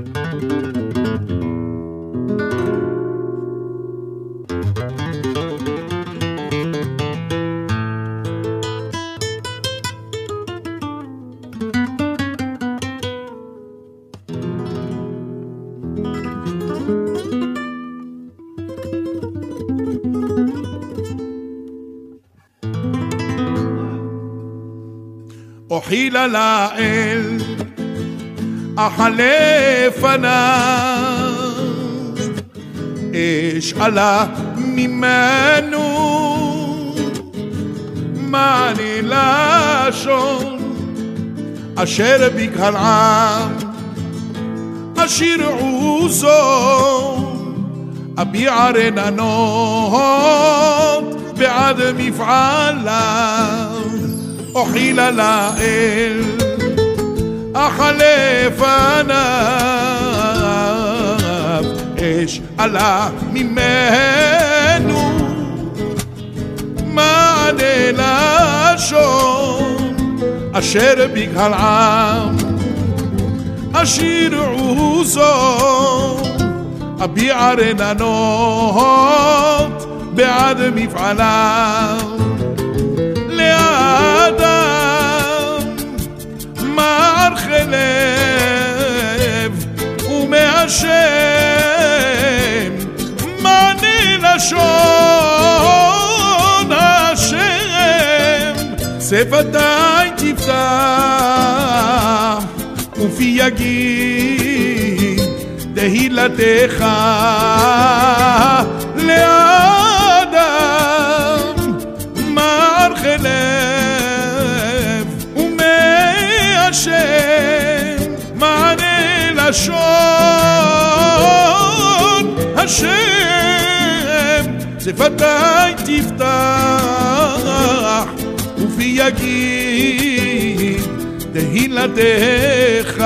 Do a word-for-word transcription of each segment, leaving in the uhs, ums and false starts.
אוכיל לאל אחלה פניו אש עלה ממנו מענה לשון אשר בקהלם אשיר עוזו אביע רננות בעד מפעליו אוכיל לאל אחלה פניו אש עלה ממנו מענה לשון אשר בקהלם אשיר עוזו אביע רננות בעד מפעליו לאדם מר חלב ומהשם מענה לשון השם שפתיים תפתח ופי יגיד תהילתך לאדם מר חלב ומהשם מענה לשון השם שפתיים תפתח ופי יגיד תהילתך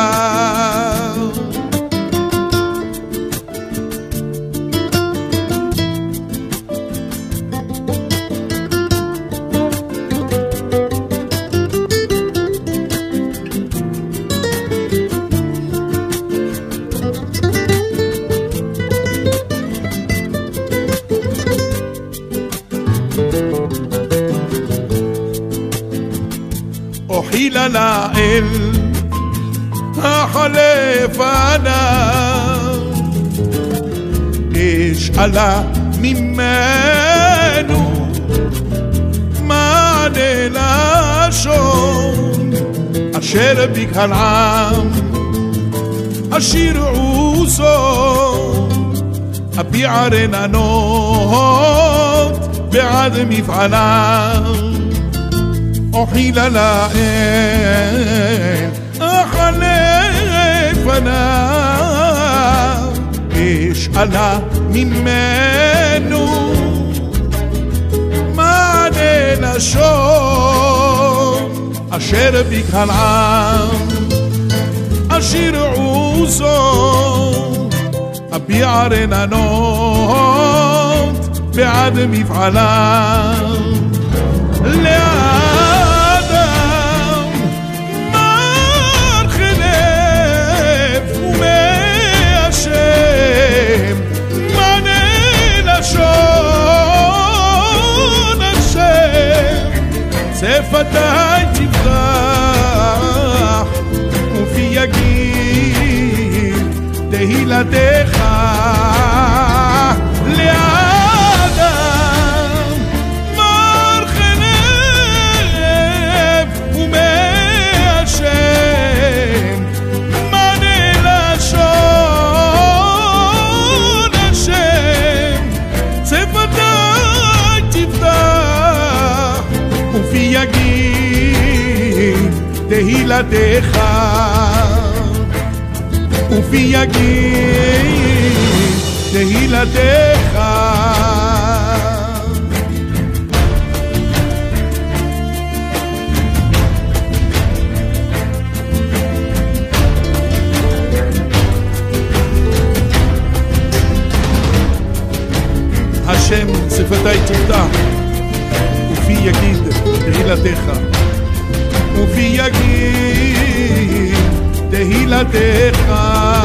אוכיל לאל אחלה פניו אש עלה ממנו מענה לשון אשר בקהלם אשיר עוזו אביע רננות בעד מפעליו אוכיל לאל אחלה פניו אש עלה ממנו מענה לשון אשר בקהלם אשיר עוזו אביע רננות בעד מפעליו לאדם מר חלב ומהשם מענה לשון השם שפתיים תפתח ופי יגיד תהילתך לאדם מר חלב ומהשם מענה לשון השם שפתיים תפתח ופי יגיד תהילתך ופי יגיד תהילתך השם שפתיים תפתח ופי יגיד תהילתך ופי יגיד תהילתך